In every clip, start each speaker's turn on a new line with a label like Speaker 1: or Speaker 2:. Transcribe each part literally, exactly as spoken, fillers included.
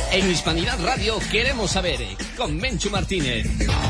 Speaker 1: En Hispanidad Radio queremos saber, con Menchu Martínez.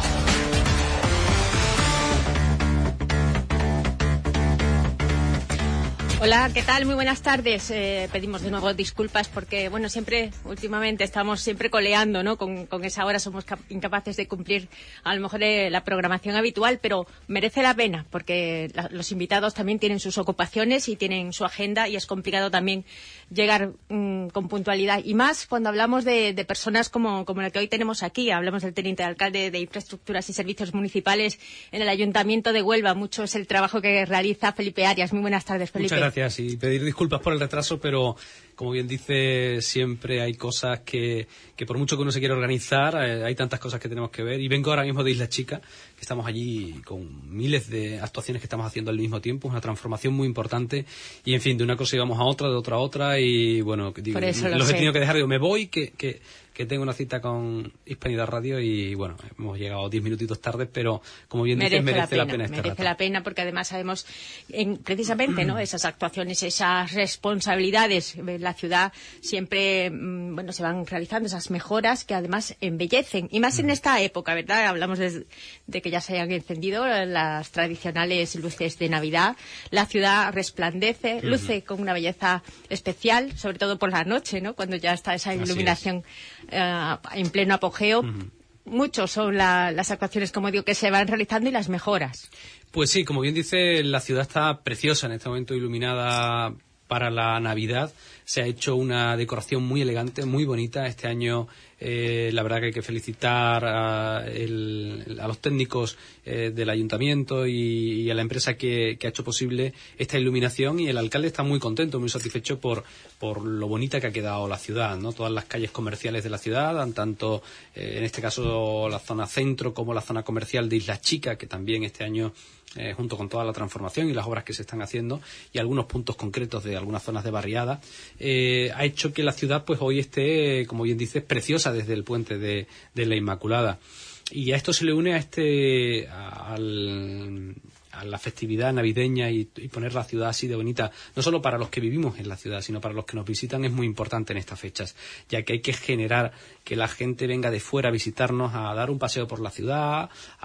Speaker 2: Hola, ¿qué tal? Muy buenas tardes. Eh, pedimos de nuevo disculpas porque, bueno, siempre, últimamente, estamos siempre coleando, ¿no? Con, con esa hora somos incapaces de cumplir, a lo mejor, eh, la programación habitual, pero merece la pena porque la, los invitados también tienen sus ocupaciones y tienen su agenda y es complicado también llegar mmm, con puntualidad. Y más cuando hablamos de, de personas como, como la que hoy tenemos aquí. Hablamos del teniente alcalde de Infraestructuras y Servicios Municipales en el Ayuntamiento de Huelva. Mucho es el trabajo que realiza Felipe Arias. Muy buenas tardes, Felipe.
Speaker 3: Muchas gracias y pedir disculpas por el retraso, pero como bien dice, siempre hay cosas que, que por mucho que uno se quiera organizar, eh, hay tantas cosas que tenemos que ver. Y vengo ahora mismo de Isla Chica, que estamos allí con miles de actuaciones que estamos haciendo al mismo tiempo, una transformación muy importante. Y en fin, de una cosa íbamos a otra, de otra a otra, y bueno, digo,
Speaker 2: los
Speaker 3: lo
Speaker 2: sé.
Speaker 3: he tenido que dejar, digo, me voy, que... que que tengo una cita con Hispanidad Radio y, bueno, hemos llegado diez minutitos tarde, pero, como bien dices, merece la pena, la pena este
Speaker 2: merece
Speaker 3: rato.
Speaker 2: la pena porque además sabemos, en, precisamente, ¿no?, esas actuaciones, esas responsabilidades, la ciudad siempre, mmm, bueno, se van realizando esas mejoras que además embellecen, y más en esta época, ¿verdad? Hablamos de, de que ya se hayan encendido las tradicionales luces de Navidad, la ciudad resplandece, luce con una belleza especial, sobre todo por la noche, ¿no?, cuando ya está esa iluminación Uh, en pleno apogeo. Uh-huh. Muchos son la, las actuaciones, como digo, que se van realizando y las mejoras.
Speaker 3: Pues sí, como bien dice, la ciudad está preciosa en este momento, iluminada para la Navidad. Se ha hecho una decoración muy elegante, muy bonita. Este año, eh, la verdad que hay que felicitar a, el, a los técnicos eh, del ayuntamiento y, y a la empresa que, que ha hecho posible esta iluminación, y el alcalde está muy contento, muy satisfecho por, por lo bonita que ha quedado la ciudad, ¿no? Todas las calles comerciales de la ciudad, tanto eh, en este caso la zona centro como la zona comercial de Isla Chica, que también este año, Eh, junto con toda la transformación y las obras que se están haciendo y algunos puntos concretos de algunas zonas de barriada, eh, ha hecho que la ciudad pues hoy esté, como bien dices, preciosa desde el puente de, de la Inmaculada. Y a esto se le une a este a, al, a la festividad navideña y, y poner la ciudad así de bonita, no solo para los que vivimos en la ciudad, sino para los que nos visitan, es muy importante en estas fechas, ya que hay que generar que la gente venga de fuera a visitarnos, a dar un paseo por la ciudad,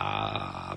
Speaker 3: a,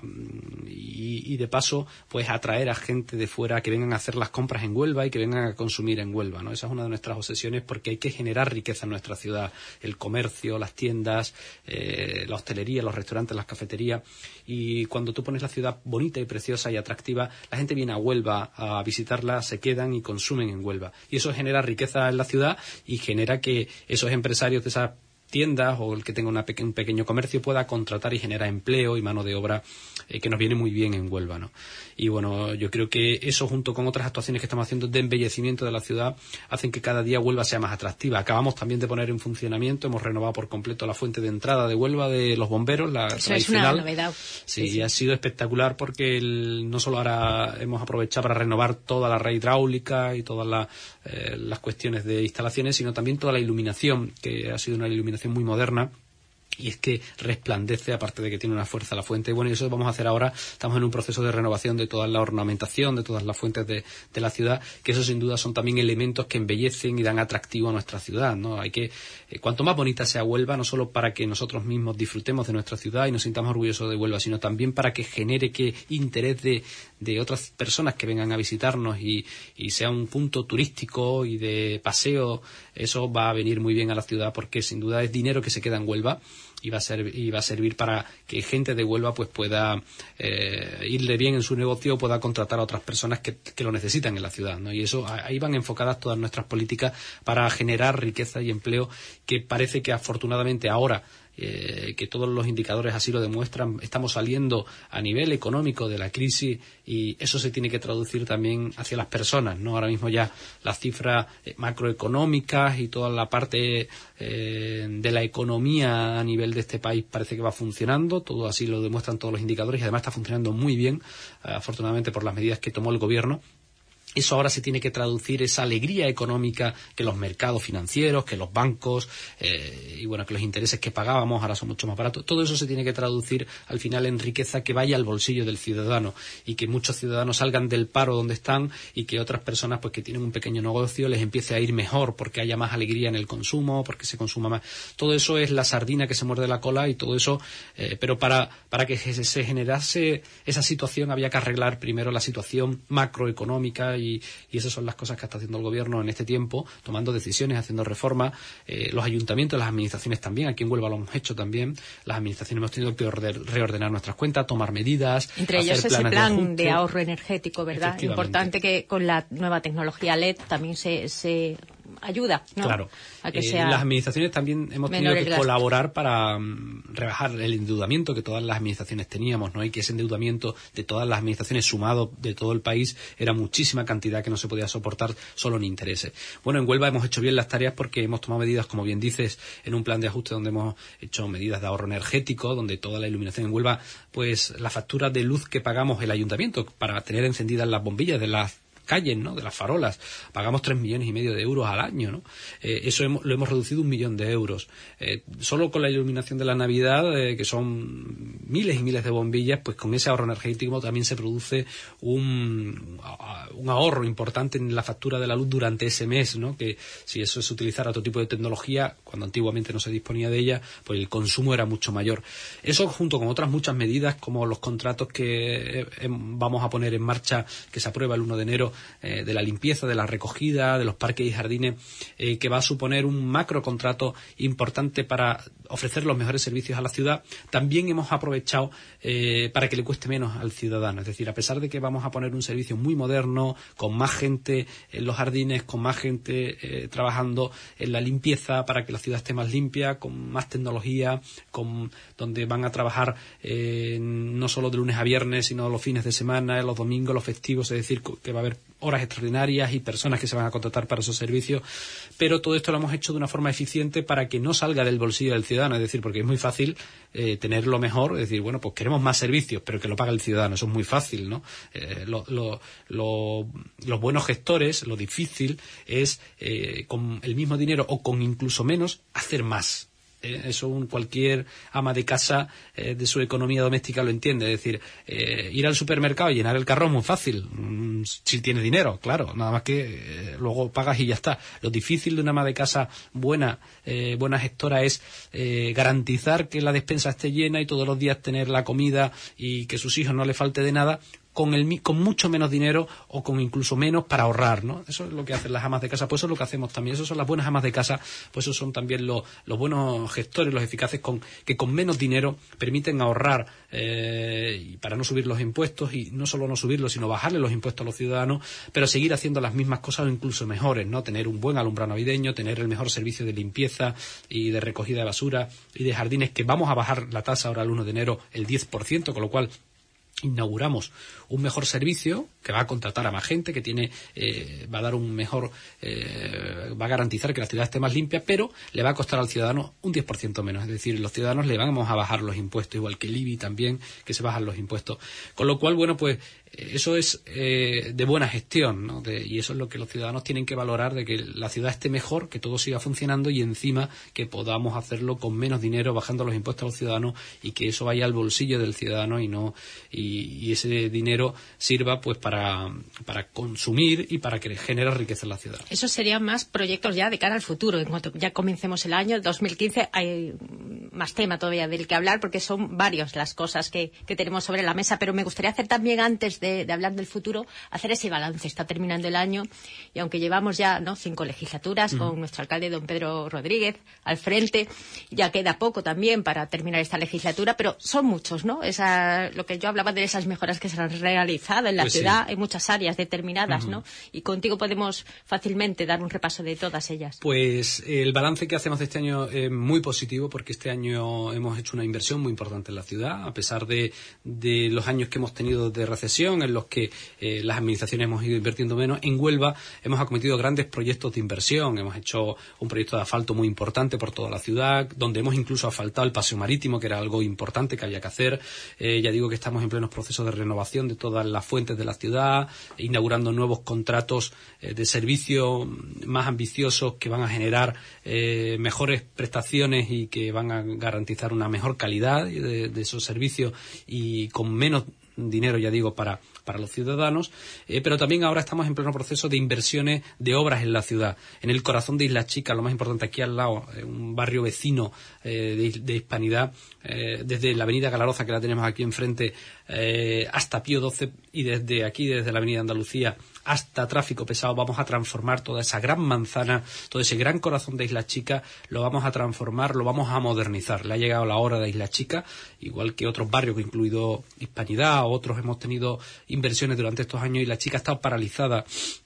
Speaker 3: y, y de paso pues atraer a gente de fuera que vengan a hacer las compras en Huelva y que vengan a consumir en Huelva, ¿no? Esa es una de nuestras obsesiones, porque hay que generar riqueza en nuestra ciudad, el comercio, las tiendas, eh, la hostelería, los restaurantes, las cafeterías, y cuando tú pones la ciudad bonita y preciosa y atractiva, la gente viene a Huelva a visitarla, se quedan y consumen en Huelva, y eso genera riqueza en la ciudad y genera que esos empresarios de esas tiendas o el que tenga una peque- un pequeño comercio pueda contratar y generar empleo y mano de obra, eh, que nos viene muy bien en Huelva, ¿no? Y bueno, yo creo que eso, junto con otras actuaciones que estamos haciendo de embellecimiento de la ciudad, hacen que cada día Huelva sea más atractiva. Acabamos también de poner en funcionamiento, hemos renovado por completo la fuente de entrada de Huelva de los bomberos, la
Speaker 2: Eso
Speaker 3: tradicional.
Speaker 2: es una novedad.
Speaker 3: Sí,
Speaker 2: sí, sí.
Speaker 3: Y ha sido espectacular porque el, no solo ahora hemos aprovechado para renovar toda la red hidráulica y todas la, eh, las cuestiones de instalaciones, sino también toda la iluminación, que ha sido una iluminación muy moderna, y es que resplandece, aparte de que tiene una fuerza la fuente. Bueno, y eso vamos a hacer ahora. Estamos en un proceso de renovación de toda la ornamentación, de todas las fuentes de, de la ciudad, que eso sin duda son también elementos que embellecen y dan atractivo a nuestra ciudad, ¿no? Hay que, eh, cuanto más bonita sea Huelva, no solo para que nosotros mismos disfrutemos de nuestra ciudad y nos sintamos orgullosos de Huelva, sino también para que genere que interés de, de otras personas que vengan a visitarnos y, y sea un punto turístico y de paseo. Eso va a venir muy bien a la ciudad, porque sin duda es dinero que se queda en Huelva y va a ser, y va a servir para que gente de Huelva pues pueda eh, irle bien en su negocio, o pueda contratar a otras personas que, que lo necesitan en la ciudad, ¿no? Y eso, ahí van enfocadas todas nuestras políticas para generar riqueza y empleo, que parece que afortunadamente ahora, Eh, que todos los indicadores así lo demuestran, estamos saliendo a nivel económico de la crisis, y eso se tiene que traducir también hacia las personas, ¿no? Ahora mismo ya las cifras eh, macroeconómicas y toda la parte eh, de la economía a nivel de este país parece que va funcionando, todo así lo demuestran todos los indicadores, y además está funcionando muy bien, eh, afortunadamente por las medidas que tomó el gobierno. Eso ahora se tiene que traducir, esa alegría económica que los mercados financieros, que los bancos, eh, y bueno, que los intereses que pagábamos ahora son mucho más baratos. Todo eso se tiene que traducir al final en riqueza que vaya al bolsillo del ciudadano y que muchos ciudadanos salgan del paro donde están y que otras personas pues que tienen un pequeño negocio les empiece a ir mejor porque haya más alegría en el consumo, porque se consuma más. Todo eso es la sardina que se muerde la cola y todo eso, eh, pero para, para que se, se generase esa situación había que arreglar primero la situación macroeconómica y, y esas son las cosas que está haciendo el gobierno en este tiempo, tomando decisiones, haciendo reformas. Eh, los ayuntamientos, las administraciones también, aquí en Huelva lo hemos hecho también, las administraciones hemos tenido que reordenar nuestras cuentas, tomar medidas,
Speaker 2: entre
Speaker 3: hacer
Speaker 2: ellos ese
Speaker 3: planes
Speaker 2: plan
Speaker 3: de,
Speaker 2: de ahorro energético, ¿verdad? Importante que con la nueva tecnología L E D también se, se ayuda, ¿no?
Speaker 3: Claro.
Speaker 2: A que
Speaker 3: eh,
Speaker 2: sea
Speaker 3: las administraciones también hemos tenido que
Speaker 2: gasto.
Speaker 3: colaborar para um, rebajar el endeudamiento que todas las administraciones teníamos, ¿no? Y que ese endeudamiento de todas las administraciones sumado de todo el país era muchísima cantidad que no se podía soportar solo en intereses. Bueno, en Huelva hemos hecho bien las tareas porque hemos tomado medidas, como bien dices, en un plan de ajuste donde hemos hecho medidas de ahorro energético, donde toda la iluminación en Huelva, pues la factura de luz que pagamos el ayuntamiento para tener encendidas las bombillas de las calles, ¿no? De las farolas, pagamos tres millones y medio de euros al año, ¿no? Eh, eso hemos, lo hemos reducido un millón de euros. Eh, solo con la iluminación de la Navidad, eh, que son miles y miles de bombillas, pues con ese ahorro energético también se produce un, un ahorro importante en la factura de la luz durante ese mes, ¿no? Que si eso es utilizar otro tipo de tecnología, cuando antiguamente no se disponía de ella, pues el consumo era mucho mayor. Eso junto con otras muchas medidas, como los contratos que eh, vamos a poner en marcha, que se aprueba el uno de enero, Eh, de la limpieza, de la recogida, de los parques y jardines, eh, que va a suponer un macro contrato importante para ofrecer los mejores servicios a la ciudad. También hemos aprovechado eh, para que le cueste menos al ciudadano. Es decir, a pesar de que vamos a poner un servicio muy moderno, con más gente en los jardines, con más gente eh, trabajando en la limpieza para que la ciudad esté más limpia, con más tecnología, con donde van a trabajar eh, no solo de lunes a viernes, sino los fines de semana, los domingos, los festivos, es decir, que va a haber horas extraordinarias y personas que se van a contratar para esos servicios, pero todo esto lo hemos hecho de una forma eficiente para que no salga del bolsillo del ciudadano, es decir, porque es muy fácil eh, tener lo mejor, es decir, bueno, pues queremos más servicios, pero que lo pague el ciudadano, eso es muy fácil, ¿no? Eh, lo, lo, lo, los buenos gestores, lo difícil es eh, con el mismo dinero o con incluso menos, hacer más. Eh, eso un, cualquier ama de casa eh, de su economía doméstica lo entiende. Es decir, eh, ir al supermercado y llenar el carro es muy fácil, mm, si tienes dinero, claro, nada más que eh, luego pagas y ya está. Lo difícil de una ama de casa buena, eh, buena gestora es eh, garantizar que la despensa esté llena y todos los días tener la comida y que a sus hijos no le falte de nada, con, el, con mucho menos dinero o con incluso menos para ahorrar, ¿no? Eso es lo que hacen las amas de casa, pues eso es lo que hacemos también. Esas son las buenas amas de casa, pues esos son también los, los buenos gestores, los eficaces, con, que con menos dinero permiten ahorrar eh, para no subir los impuestos, y no solo no subirlos, sino bajarle los impuestos a los ciudadanos, pero seguir haciendo las mismas cosas o incluso mejores, ¿no? Tener un buen alumbrado navideño, tener el mejor servicio de limpieza y de recogida de basura y de jardines, que vamos a bajar la tasa ahora el uno de enero el diez por ciento, con lo cual inauguramos un mejor servicio que va a contratar a más gente, que tiene eh, va a dar un mejor eh, va a garantizar que la ciudad esté más limpia, pero le va a costar al ciudadano un diez por ciento menos. Es decir, los ciudadanos le vamos a bajar los impuestos, igual que el I B I también, que se bajan los impuestos. Con lo cual, bueno, pues eso es eh, de buena gestión, ¿no? De, y eso es lo que los ciudadanos tienen que valorar, de que la ciudad esté mejor, que todo siga funcionando y encima que podamos hacerlo con menos dinero, bajando los impuestos a los ciudadanos, y que eso vaya al bolsillo del ciudadano y no y, y ese dinero sirva pues para, para consumir y para que genere riqueza en la ciudad.
Speaker 2: Esos serían más proyectos ya de cara al futuro. En cuanto ya comencemos el año dos mil quince, hay más tema todavía del que hablar, porque son varias las cosas que, que tenemos sobre la mesa, pero me gustaría hacer también, antes de, de hablar del futuro, hacer ese balance. Está terminando el año y aunque llevamos ya no cinco legislaturas mm. con nuestro alcalde don Pedro Rodríguez al frente, ya queda poco también para terminar esta legislatura, pero son muchos, ¿no? Esa, lo que yo hablaba de esas mejoras que se han realizado en la pues ciudad, sí. En muchas áreas determinadas, uh-huh. ¿no? Y contigo podemos fácilmente dar un repaso de todas ellas.
Speaker 3: Pues el balance que hacemos de este año es muy positivo, porque este año año hemos hecho una inversión muy importante en la ciudad, a pesar de, de los años que hemos tenido de recesión, en los que eh, las administraciones hemos ido invirtiendo menos. En Huelva hemos acometido grandes proyectos de inversión. Hemos hecho un proyecto de asfalto muy importante por toda la ciudad, donde hemos incluso asfaltado el paseo marítimo, que era algo importante que había que hacer. Eh, ya digo que estamos en plenos procesos de renovación de todas las fuentes de la ciudad, inaugurando nuevos contratos eh, de servicio más ambiciosos que van a generar eh, mejores prestaciones y que van a garantizar una mejor calidad de, de esos servicios y con menos dinero, ya digo, para, para los ciudadanos, eh, pero también ahora estamos en pleno proceso de inversiones de obras en la ciudad, en el corazón de Isla Chica, lo más importante, aquí al lado, eh, un barrio vecino eh, de, de Hispanidad, eh, desde la avenida Galaroza, que la tenemos aquí enfrente, eh, hasta Pío doce, y desde aquí, desde la avenida Andalucía, hasta Tráfico Pesado, vamos a transformar toda esa gran manzana, todo ese gran corazón de Isla Chica, lo vamos a transformar, lo vamos a modernizar. Le ha llegado la hora de Isla Chica, igual que otros barrios, incluido Hispanidad, otros hemos tenido inversiones durante estos años. Isla Chica ha estado paralizada.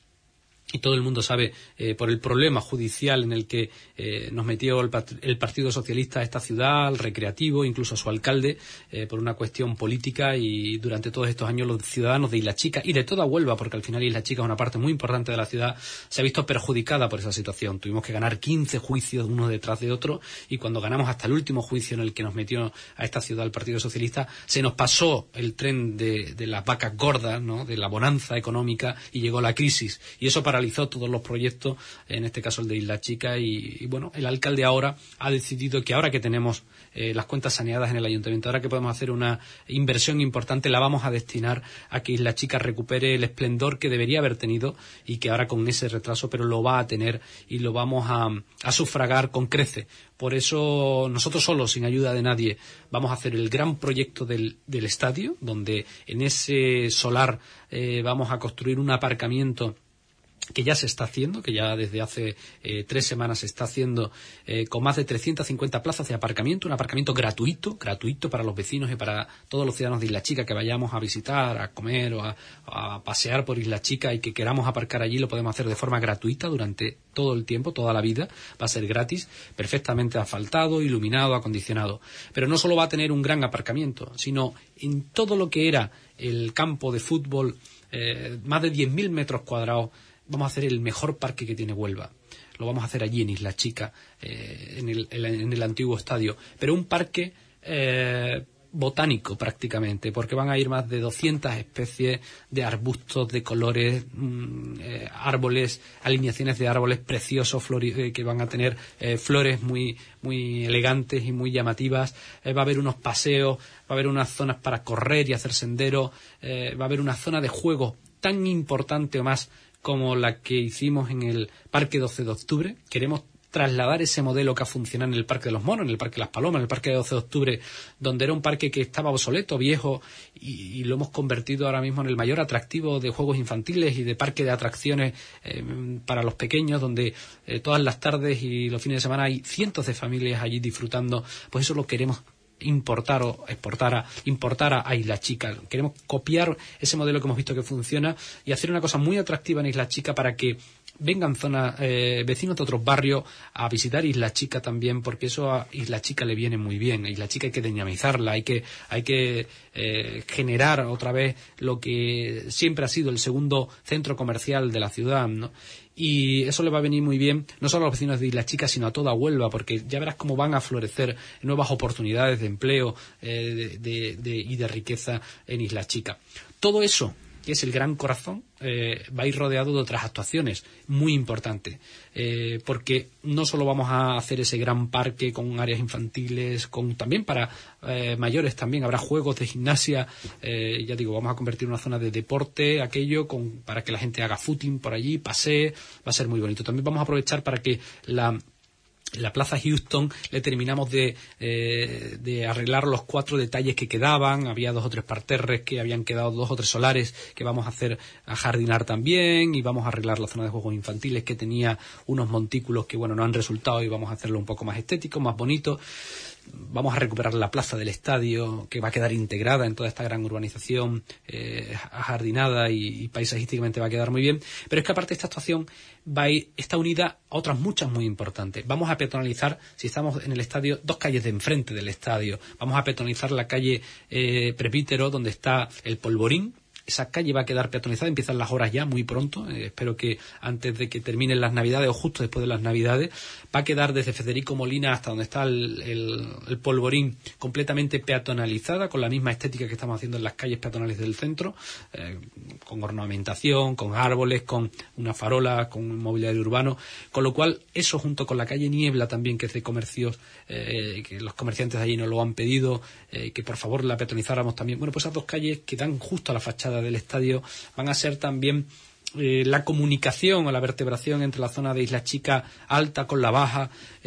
Speaker 3: Y todo el mundo sabe, eh, por el problema judicial en el que eh, nos metió el, el Partido Socialista a esta ciudad, al Recreativo, incluso a su alcalde, eh, por una cuestión política, y durante todos estos años los ciudadanos de Isla Chica y de toda Huelva, porque al final Isla Chica es una parte muy importante de la ciudad, se ha visto perjudicada por esa situación. Tuvimos que ganar quince juicios uno detrás de otro, y cuando ganamos hasta el último juicio en el que nos metió a esta ciudad el Partido Socialista, se nos pasó el tren de, de las vacas gordas, ¿no?, de la bonanza económica, y llegó la crisis. Y eso para todos los proyectos, en este caso el de Isla Chica, y, y bueno, el alcalde ahora ha decidido que ahora que tenemos eh, las cuentas saneadas en el ayuntamiento, ahora que podemos hacer una inversión importante, la vamos a destinar a que Isla Chica recupere el esplendor que debería haber tenido, y que ahora con ese retraso, pero lo va a tener, y lo vamos a, a sufragar con creces. Por eso nosotros solos, sin ayuda de nadie, vamos a hacer el gran proyecto del, del estadio, donde en ese solar eh, vamos a construir un aparcamiento que ya se está haciendo, que ya desde hace eh, tres semanas se está haciendo, eh, con más de trescientas cincuenta plazas de aparcamiento, un aparcamiento gratuito, gratuito para los vecinos y para todos los ciudadanos de Isla Chica que vayamos a visitar, a comer o a, a pasear por Isla Chica y que queramos aparcar allí, lo podemos hacer de forma gratuita durante todo el tiempo, toda la vida, va a ser gratis, perfectamente asfaltado, iluminado, acondicionado. Pero no solo va a tener un gran aparcamiento, sino en todo lo que era el campo de fútbol, eh, más de diez mil metros cuadrados, vamos a hacer el mejor parque que tiene Huelva. Lo vamos a hacer allí en Isla Chica, eh, en, el, en el antiguo estadio. Pero un parque eh, botánico prácticamente, porque van a ir más de doscientas especies de arbustos, de colores, mmm, eh, árboles, alineaciones de árboles preciosos, flori- eh, que van a tener eh, flores muy, muy elegantes y muy llamativas. Eh, va a haber unos paseos, va a haber unas zonas para correr y hacer senderos, eh, va a haber una zona de juego tan importante o más como la que hicimos en el Parque doce de octubre. Queremos trasladar ese modelo que ha funcionado en el Parque de los Monos, en el Parque de las Palomas, en el Parque de doce de octubre, donde era un parque que estaba obsoleto, viejo, y, y lo hemos convertido ahora mismo en el mayor atractivo de juegos infantiles y de parque de atracciones eh, para los pequeños, donde eh, todas las tardes y los fines de semana hay cientos de familias allí disfrutando. Pues eso lo queremos importar o exportar a, importar a, a Isla Chica. Queremos copiar ese modelo que hemos visto que funciona y hacer una cosa muy atractiva en Isla Chica para que vengan zonas, eh, vecinos de otros barrios a visitar Isla Chica también, porque eso a Isla Chica le viene muy bien. A Isla Chica hay que dinamizarla, hay que, hay que eh, generar otra vez lo que siempre ha sido el segundo centro comercial de la ciudad, ¿no? Y eso le va a venir muy bien no solo a los vecinos de Isla Chica, sino a toda Huelva, porque ya verás cómo van a florecer nuevas oportunidades de empleo eh, de, de, de, y de riqueza en Isla Chica. Todo eso, que es el gran corazón, eh, va a ir rodeado de otras actuaciones muy importantes, eh, porque no solo vamos a hacer ese gran parque con áreas infantiles, con también para eh, mayores también habrá juegos de gimnasia, eh, ya digo, vamos a convertir una zona de deporte, aquello, con, para que la gente haga footing por allí, pasee, va a ser muy bonito. También vamos a aprovechar para que la la Plaza Houston le terminamos de, eh, de arreglar los cuatro detalles que quedaban. Había dos o tres parterres que habían quedado, dos o tres solares que vamos a hacer a jardinar también, y vamos a arreglar la zona de juegos infantiles que tenía unos montículos que bueno no han resultado, y vamos a hacerlo un poco más estético, más bonito. Vamos a recuperar la plaza del estadio, que va a quedar integrada en toda esta gran urbanización, eh, ajardinada y, y paisajísticamente va a quedar muy bien. Pero es que aparte esta actuación va a ir, está unida a otras muchas muy importantes. Vamos a peatonalizar, si estamos en el estadio, dos calles de enfrente del estadio. Vamos a peatonalizar la calle eh, Presbítero, donde está el Polvorín. Esa calle va a quedar peatonalizada, empiezan las horas ya muy pronto, eh, espero que antes de que terminen las Navidades o justo después de las Navidades. Va a quedar desde Federico Molina hasta donde está el, el, el Polvorín completamente peatonalizada, con la misma estética que estamos haciendo en las calles peatonales del centro, eh, con ornamentación, con árboles, con una farola, con un mobiliario urbano, con lo cual eso junto con la calle Niebla también, que es de comercios, eh, que los comerciantes de allí nos lo han pedido, eh, que por favor la peatonizáramos también. Bueno, pues esas dos calles que dan justo a la fachada del estadio van a ser también eh, la comunicación o la vertebración entre la zona de Isla Chica alta con la baja,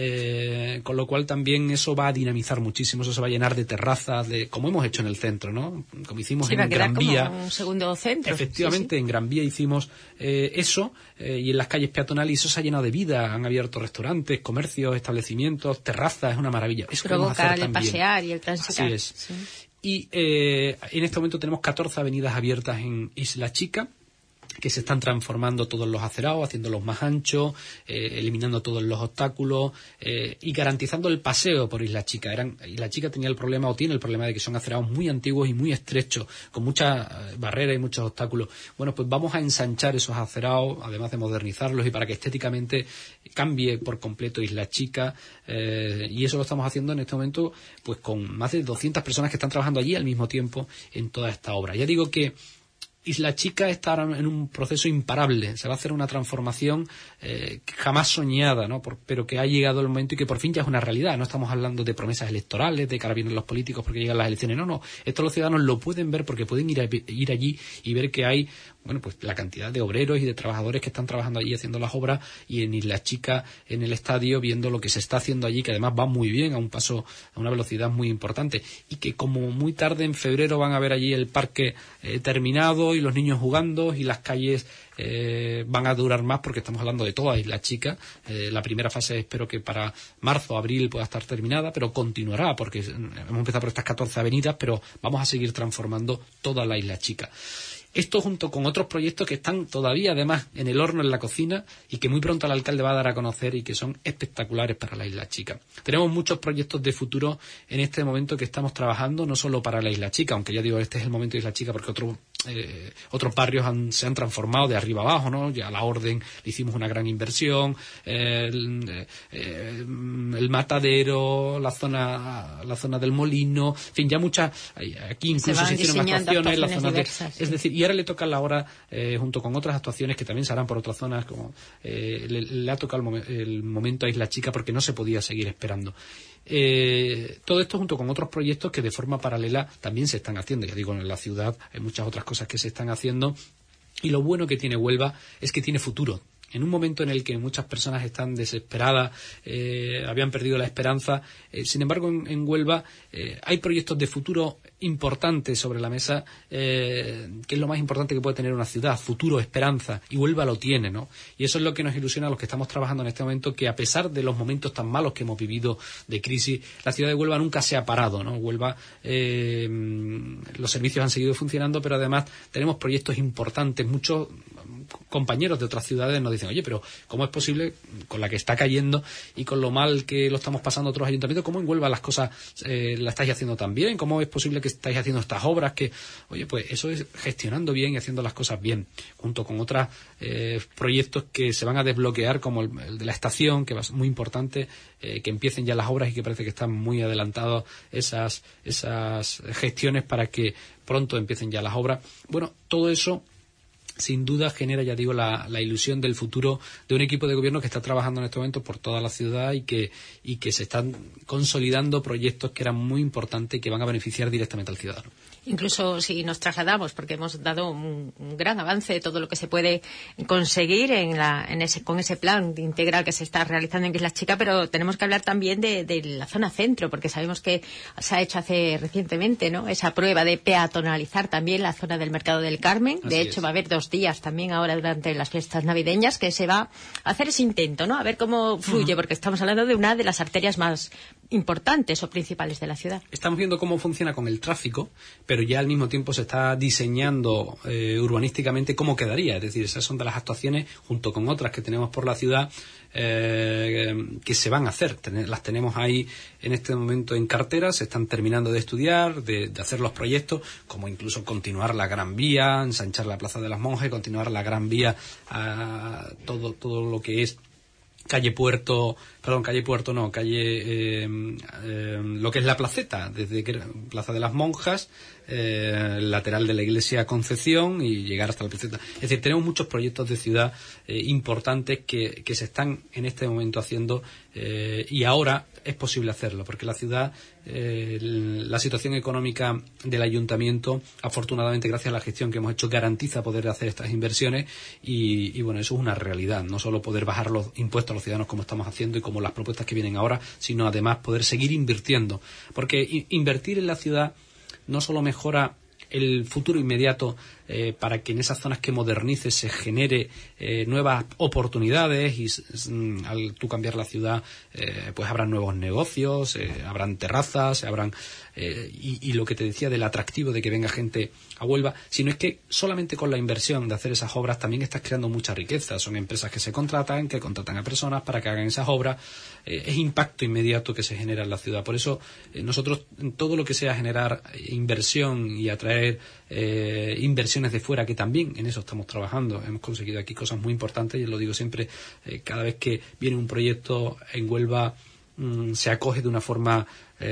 Speaker 3: eh, con lo cual también eso va a dinamizar muchísimo, eso se va a llenar de terrazas, de como hemos hecho en el centro, ¿no? Como hicimos
Speaker 2: sí,
Speaker 3: en Gran Vía.
Speaker 2: Como un segundo centro.
Speaker 3: Efectivamente, sí, sí. En Gran Vía hicimos eh, eso, eh, y en las calles peatonales, y eso se ha llenado de vida, han abierto restaurantes, comercios, establecimientos, terrazas, es una maravilla. Eso
Speaker 2: provoca el pasear y el transitar.
Speaker 3: Así es.
Speaker 2: Sí.
Speaker 3: Y eh, en este momento tenemos catorce avenidas abiertas en Isla Chica, que se están transformando todos los acerados, haciéndolos más anchos, eh, eliminando todos los obstáculos eh, y garantizando el paseo por Isla Chica. Eran, Isla Chica tenía el problema, o tiene el problema, de que son acerados muy antiguos y muy estrechos, con muchas eh, barreras y muchos obstáculos. Bueno, pues vamos a ensanchar esos acerados, además de modernizarlos, y para que estéticamente cambie por completo Isla Chica, eh, y eso lo estamos haciendo en este momento pues con más de doscientas personas que están trabajando allí al mismo tiempo en toda esta obra. Ya digo que Isla Chica está en un proceso imparable, se va a hacer una transformación eh, jamás soñada, ¿no? Por, pero que ha llegado el momento y que por fin ya es una realidad. No estamos hablando de promesas electorales, de que ahora vienen los políticos porque llegan las elecciones. No, no, esto los ciudadanos lo pueden ver porque pueden ir, a, ir allí y ver que hay, bueno, pues la cantidad de obreros y de trabajadores que están trabajando allí haciendo las obras, y en Isla Chica, en el estadio, viendo lo que se está haciendo allí, que además va muy bien, a un paso, a una velocidad muy importante, y que como muy tarde en febrero van a ver allí el parque eh, terminado y los niños jugando, y las calles eh, van a durar más, porque estamos hablando de toda Isla Chica. Eh, la primera fase espero que para marzo, abril pueda estar terminada, pero continuará, porque hemos empezado por estas catorce avenidas, pero vamos a seguir transformando toda la Isla Chica. Esto junto con otros proyectos que están todavía además en el horno, en la cocina, y que muy pronto el alcalde va a dar a conocer y que son espectaculares para la Isla Chica. Tenemos muchos proyectos de futuro en este momento que estamos trabajando, no solo para la Isla Chica, aunque ya digo, este es el momento de Isla Chica porque otros eh, otros barrios han, se han transformado de arriba abajo, ¿no? Ya a La Orden le hicimos una gran inversión, eh, el, eh, el Matadero, la zona la zona del Molino, en fin, ya muchas, aquí incluso se, se hicieron actuaciones, la zona diversas, de, es decir, y ahora le toca la hora, eh, junto con otras actuaciones que también se harán por otras zonas, como eh, le, le ha tocado el, momen, el momento a Isla Chica porque no se podía seguir esperando. Eh, todo esto junto con otros proyectos que de forma paralela también se están haciendo. Ya digo, en la ciudad hay muchas otras cosas que se están haciendo, y lo bueno que tiene Huelva es que tiene futuro. En un momento en el que muchas personas están desesperadas, eh, habían perdido la esperanza, eh, sin embargo en, en Huelva eh, hay proyectos de futuro importantes sobre la mesa, eh, que es lo más importante que puede tener una ciudad: futuro, esperanza, y Huelva lo tiene, ¿no? Y eso es lo que nos ilusiona a los que estamos trabajando en este momento, que a pesar de los momentos tan malos que hemos vivido de crisis, la ciudad de Huelva nunca se ha parado, ¿no? Huelva, eh, los servicios han seguido funcionando, pero además tenemos proyectos importantes. Muchos compañeros de otras ciudades nos dicen: oye, pero ¿cómo es posible, con la que está cayendo y con lo mal que lo estamos pasando otros ayuntamientos, cómo en Huelva las cosas eh, las estáis haciendo tan bien? ¿Cómo es posible que estáis haciendo estas obras? Que, oye, pues eso es gestionando bien y haciendo las cosas bien, junto con otros eh, proyectos que se van a desbloquear, como el, el de la estación, que va a ser muy importante, eh, que empiecen ya las obras, y que parece que están muy adelantadas esas, esas gestiones para que pronto empiecen ya las obras. Bueno, todo eso sin duda genera, ya digo, la, la ilusión del futuro de un equipo de gobierno que está trabajando en este momento por toda la ciudad, y que, y que se están consolidando proyectos que eran muy importantes y que van a beneficiar directamente al ciudadano.
Speaker 2: Incluso si nos trasladamos, porque hemos dado un, un gran avance de todo lo que se puede conseguir en la, en ese, con ese plan integral que se está realizando en Isla Chica, pero tenemos que hablar también de, de la zona centro, porque sabemos que se ha hecho hace recientemente, ¿no?, esa prueba de peatonalizar también la zona del Mercado del Carmen. Así de hecho, es. Va a haber dos días también ahora durante las fiestas navideñas que se va a hacer ese intento, ¿no?, a ver cómo fluye, uh-huh. porque estamos hablando de una de las arterias más importantes o principales de la ciudad.
Speaker 3: Estamos viendo cómo funciona con el tráfico, pero ya al mismo tiempo se está diseñando eh, urbanísticamente cómo quedaría. Es decir, esas son de las actuaciones, junto con otras que tenemos por la ciudad, eh, que se van a hacer. Ten- las tenemos ahí en este momento en cartera, se están terminando de estudiar, de, de hacer los proyectos, como incluso continuar la Gran Vía, ensanchar la Plaza de las Monjas, continuar la Gran Vía a todo, todo lo que es calle Puerto, perdón, calle Puerto no, calle, eh, eh, lo que es la placeta, desde que, Plaza de las Monjas, eh, lateral de la Iglesia Concepción y llegar hasta la placeta. Es decir, tenemos muchos proyectos de ciudad eh, importantes que, que se están en este momento haciendo eh, y ahora es posible hacerlo, porque la ciudad, eh, la situación económica del ayuntamiento, afortunadamente gracias a la gestión que hemos hecho, garantiza poder hacer estas inversiones y, y bueno, eso es una realidad, no solo poder bajar los impuestos a los ciudadanos como estamos haciendo y como las propuestas que vienen ahora, sino además poder seguir invirtiendo, porque i- invertir en la ciudad no solo mejora el futuro inmediato eh, para que en esas zonas que modernice se genere eh, nuevas oportunidades y s- s- al tú cambiar la ciudad eh, pues habrán nuevos negocios, eh, habrán terrazas, habrán eh, y, y lo que te decía del atractivo de que venga gente a Huelva, sino es que solamente con la inversión de hacer esas obras también estás creando mucha riqueza. Son empresas que se contratan, que contratan a personas para que hagan esas obras, eh, es impacto inmediato que se genera en la ciudad. Por eso eh, nosotros en todo lo que sea generar inversión y atraer eh, inversiones de fuera, que también en eso estamos trabajando, hemos conseguido aquí cosas muy importantes, y lo digo siempre, eh, cada vez que viene un proyecto en Huelva mmm, se acoge de una forma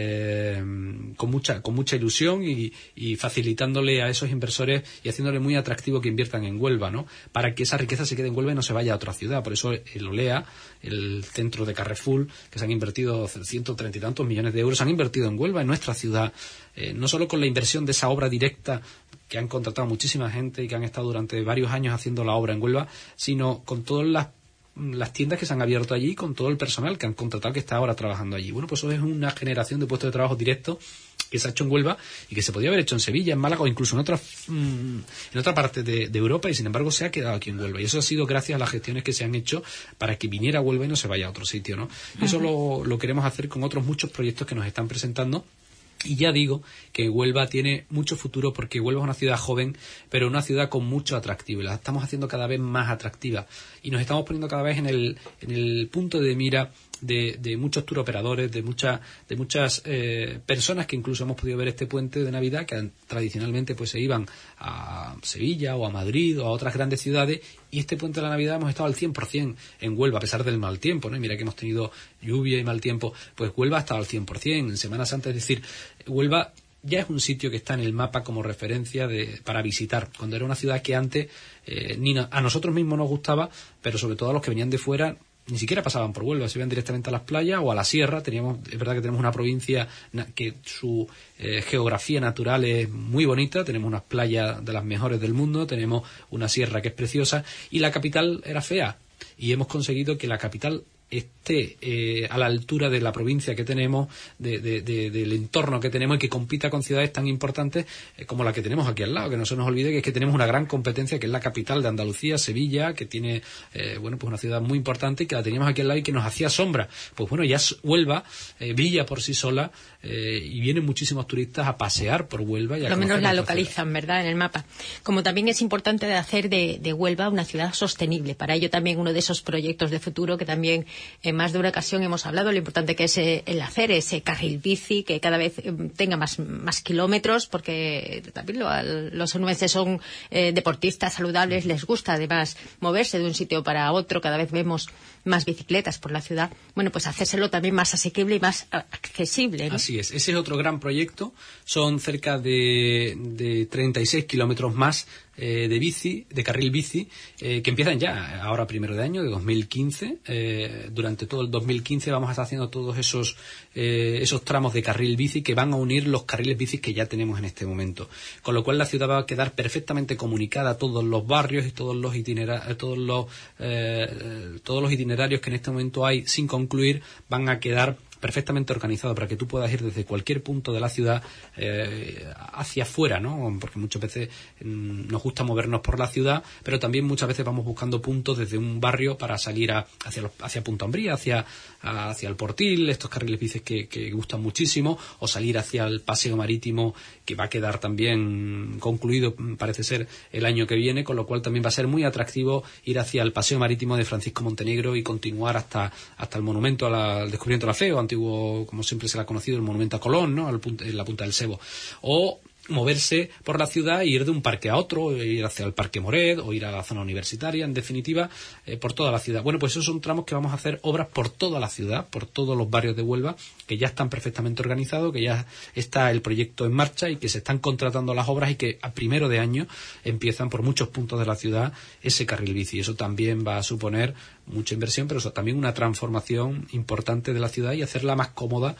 Speaker 3: eh, con mucha con mucha ilusión y, y facilitándole a esos inversores y haciéndole muy atractivo que inviertan en Huelva, ¿no? Para que esa riqueza se quede en Huelva y no se vaya a otra ciudad. Por eso el OLEA, el centro de Carrefour, que se han invertido ciento treinta y tantos millones de euros, se han invertido en Huelva, en nuestra ciudad, eh, no solo con la inversión de esa obra directa que han contratado muchísima gente y que han estado durante varios años haciendo la obra en Huelva, sino con todas las las tiendas que se han abierto allí, con todo el personal que han contratado que está ahora trabajando allí. Bueno, pues eso es una generación de puestos de trabajo directos que se ha hecho en Huelva y que se podía haber hecho en Sevilla, en Málaga o incluso en otra, mmm, en otra parte de, de Europa, y sin embargo se ha quedado aquí en Huelva. Y eso ha sido gracias a las gestiones que se han hecho para que viniera a Huelva y no se vaya a otro sitio, ¿no? Y eso lo, lo queremos hacer con otros muchos proyectos que nos están presentando. Y ya digo que Huelva tiene mucho futuro, porque Huelva es una ciudad joven, pero una ciudad con mucho atractivo. Y la estamos haciendo cada vez más atractiva. Y nos estamos poniendo cada vez en el, en el punto de mira de, de muchos tour operadores, de, mucha, de muchas eh, personas que incluso hemos podido ver este puente de Navidad, que tradicionalmente pues se iban a Sevilla o a Madrid o a otras grandes ciudades, y este puente de la Navidad hemos estado al cien por ciento en Huelva, a pesar del mal tiempo, ¿no? Y mira que hemos tenido lluvia y mal tiempo, pues Huelva ha estado al cien por ciento en Semana Santa. Es decir, Huelva ya es un sitio que está en el mapa como referencia de, para visitar, cuando era una ciudad que antes eh, ni no, a nosotros mismos nos gustaba, pero sobre todo a los que venían de fuera ni siquiera pasaban por Huelva, se iban directamente a las playas o a la sierra. Teníamos, es verdad que tenemos una provincia que su eh, geografía natural es muy bonita, tenemos unas playas de las mejores del mundo, tenemos una sierra que es preciosa, y la capital era fea, y hemos conseguido que la capital esté eh, a la altura de la provincia que tenemos, de, de, de, del entorno que tenemos, y que compita con ciudades tan importantes eh, como la que tenemos aquí al lado. Que no se nos olvide que es que tenemos una gran competencia, que es la capital de Andalucía, Sevilla, que tiene eh, bueno, pues una ciudad muy importante, y que la teníamos aquí al lado y que nos hacía sombra. Pues bueno, ya Huelva eh, brilla por sí sola, eh, y vienen muchísimos turistas a pasear por Huelva. Y a
Speaker 2: Por lo menos la
Speaker 3: localizan,
Speaker 2: ciudad, ¿verdad?, en el mapa. Como también es importante hacer de, de Huelva una ciudad sostenible. Para ello también uno de esos proyectos de futuro que también en más de una ocasión hemos hablado, lo importante que es eh, el hacer ese carril bici, que cada vez eh, tenga más, más kilómetros, porque también lo, los onubenses son eh, deportistas saludables, les gusta además moverse de un sitio para otro, cada vez vemos más bicicletas por la ciudad. Bueno, pues hacérselo también más asequible y más accesible, ¿no?
Speaker 3: Así es, ese es otro gran proyecto. Son cerca de, de treinta y seis kilómetros más eh, de bici, de carril bici, eh, que empiezan ya ahora primero de año, de dos mil quince. Eh, durante todo el dos mil quince vamos a estar haciendo todos esos eh, esos tramos de carril bici que van a unir los carriles bici que ya tenemos en este momento. Con lo cual la ciudad va a quedar perfectamente comunicada a todos los barrios y todos los itinerarios, todos los, eh, todos los itinerarios que en este momento hay sin concluir van a quedar perfectamente organizado para que tú puedas ir desde cualquier punto de la ciudad eh, hacia afuera, ¿no? Porque muchas veces mm, nos gusta movernos por la ciudad, pero también muchas veces vamos buscando puntos desde un barrio para salir a, hacia, los, hacia Punta Umbría, hacia, a, hacia el Portil, estos carriles bicis que, que gustan muchísimo, o salir hacia el paseo marítimo, que va a quedar también concluido, parece ser, el año que viene, con lo cual también va a ser muy atractivo ir hacia el paseo marítimo de Francisco Montenegro y continuar hasta, hasta el monumento al, al descubrimiento de la fe, o antiguo, como siempre se le ha conocido, el monumento a Colón, ¿no? Al, en la punta del Sebo. O moverse por la ciudad e ir de un parque a otro, ir hacia el Parque Moret o ir a la zona universitaria, en definitiva, eh, por toda la ciudad. Bueno, pues esos son tramos que vamos a hacer obras por toda la ciudad, por todos los barrios de Huelva, que ya están perfectamente organizados, que ya está el proyecto en marcha y que se están contratando las obras y que a primero de año empiezan por muchos puntos de la ciudad ese carril bici. Eso también va a suponer mucha inversión, pero eso, también una transformación importante de la ciudad y hacerla más cómoda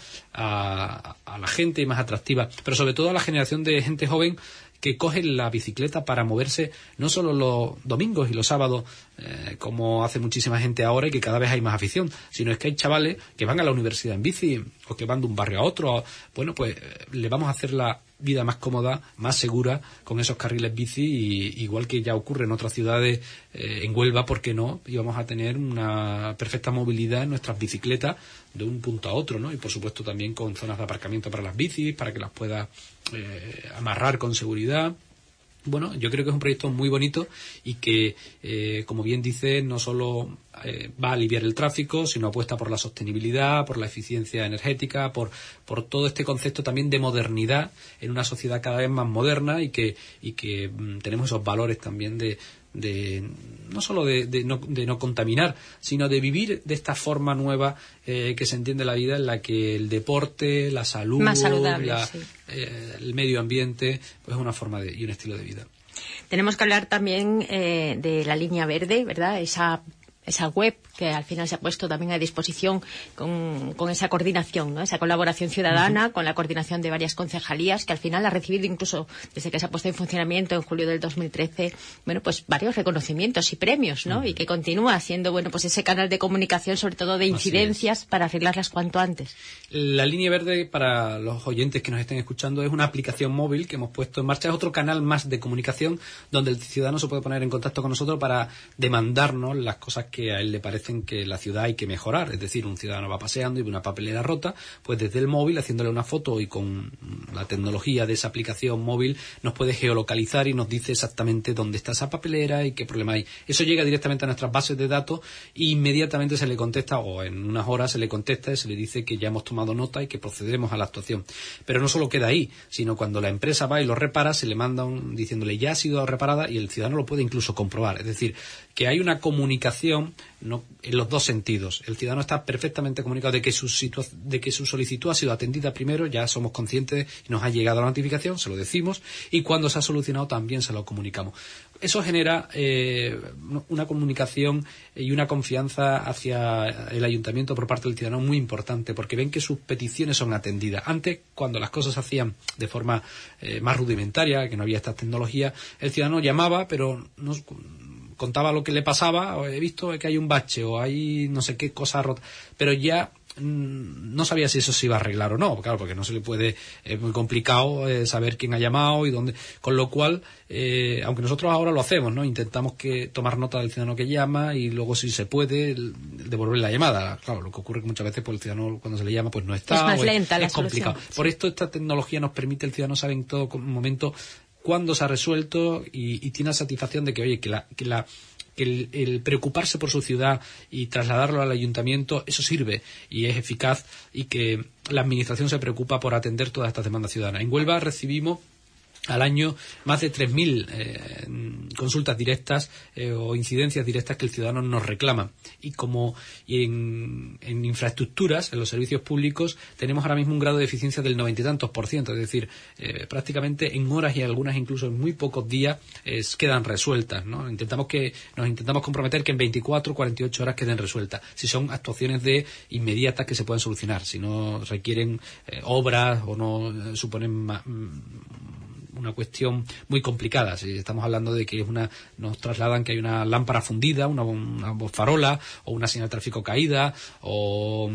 Speaker 3: a, a la gente y más atractiva, pero sobre todo a la generación de gente joven que coge la bicicleta para moverse no solo los domingos y los sábados, eh, como hace muchísima gente ahora y que cada vez hay más afición, sino es que hay chavales que van a la universidad en bici o que van de un barrio a otro. Bueno, pues eh, le vamos a hacer la vida más cómoda, más segura con esos carriles bici, y igual que ya ocurre en otras ciudades, eh, en Huelva, ¿por qué no? Y vamos a tener una perfecta movilidad en nuestras bicicletas de un punto a otro, ¿no? Y por supuesto también con zonas de aparcamiento para las bicis, para que las puedas eh, amarrar con seguridad. Bueno, yo creo que es un proyecto muy bonito y que, eh, como bien dice, no solo eh, va a aliviar el tráfico, sino apuesta por la sostenibilidad, por la eficiencia energética, por, por todo este concepto también de modernidad en una sociedad cada vez más moderna, y que, y que mm, tenemos esos valores también de, de no solo de, de, no, de no contaminar, sino de vivir de esta forma nueva eh, que se entiende la vida, en la que el deporte, la salud,
Speaker 2: más saludable,
Speaker 3: la,
Speaker 2: sí.
Speaker 3: eh, el medio ambiente, pues es una forma de, y un estilo de vida.
Speaker 2: Tenemos que hablar también eh, de la línea verde, ¿verdad? Esa esa web que al final se ha puesto también a disposición con, con esa coordinación, ¿no? Esa colaboración ciudadana, uh-huh, con la coordinación de varias concejalías, que al final ha recibido, incluso desde que se ha puesto en funcionamiento en julio del dos mil trece, bueno, pues varios reconocimientos y premios, ¿no? Uh-huh. Y que continúa siendo, bueno, pues ese canal de comunicación, sobre todo de incidencias, para arreglarlas cuanto antes.
Speaker 3: La línea verde, para los oyentes que nos estén escuchando, es una aplicación móvil que hemos puesto en marcha. Es otro canal más de comunicación donde el ciudadano se puede poner en contacto con nosotros para demandarnos las cosas que a él le parecen que la ciudad hay que mejorar. Es decir, un ciudadano va paseando y ve una papelera rota, pues desde el móvil, haciéndole una foto y con la tecnología de esa aplicación móvil, nos puede geolocalizar y nos dice exactamente dónde está esa papelera y qué problema hay. Eso llega directamente a nuestras bases de datos e inmediatamente se le contesta, o en unas horas se le contesta y se le dice que ya hemos tomado nota y que procedemos a la actuación. Pero no solo queda ahí, sino cuando la empresa va y lo repara, se le manda un, diciéndole ya ha sido reparada, y el ciudadano lo puede incluso comprobar. Es decir, que hay una comunicación no, en los dos sentidos. El ciudadano está perfectamente comunicado de que su situa- de que su solicitud ha sido atendida primero, ya somos conscientes y nos ha llegado la notificación, se lo decimos, y cuando se ha solucionado también se lo comunicamos. Eso genera eh, una comunicación y una confianza hacia el ayuntamiento por parte del ciudadano muy importante, porque ven que sus peticiones son atendidas. Antes, cuando las cosas se hacían de forma eh, más rudimentaria, que no había estas tecnologías, el ciudadano llamaba, pero no contaba lo que le pasaba, o he visto que hay un bache o hay no sé qué cosa rota, pero ya mmm, no sabía si eso se iba a arreglar o no, claro, porque no se le puede, es muy complicado eh, saber quién ha llamado y dónde, con lo cual, eh, aunque nosotros ahora lo hacemos, ¿no? Intentamos que tomar nota del ciudadano que llama y luego, si se puede, el, devolver la llamada. Claro, lo que ocurre que muchas veces pues, el ciudadano cuando se le llama pues no está,
Speaker 2: es más
Speaker 3: o
Speaker 2: lenta
Speaker 3: es,
Speaker 2: la
Speaker 3: es complicado.
Speaker 2: solución.
Speaker 3: Por esto esta tecnología nos permite, el ciudadano sabe en todo momento cuándo se ha resuelto y, y tiene la satisfacción de que, oye, que la, que la El, el preocuparse por su ciudad y trasladarlo al ayuntamiento, eso sirve y es eficaz, y que la administración se preocupa por atender todas estas demandas ciudadanas. En Huelva recibimos al año más de tres mil eh, consultas directas eh, o incidencias directas que el ciudadano nos reclama. Y como y en, en infraestructuras, en los servicios públicos, tenemos ahora mismo un grado de eficiencia del noventa y tantos por ciento. Es decir, eh, prácticamente en horas y algunas incluso en muy pocos días eh, quedan resueltas, ¿no? Intentamos que nos intentamos comprometer que en veinticuatro, cuarenta y ocho horas queden resueltas. Si son actuaciones de inmediatas que se pueden solucionar, si no requieren eh, obras o no eh, suponen ma- una cuestión muy complicada. Si estamos hablando de que es una, nos trasladan que hay una lámpara fundida, una, una farola, o una señal de tráfico caída, o,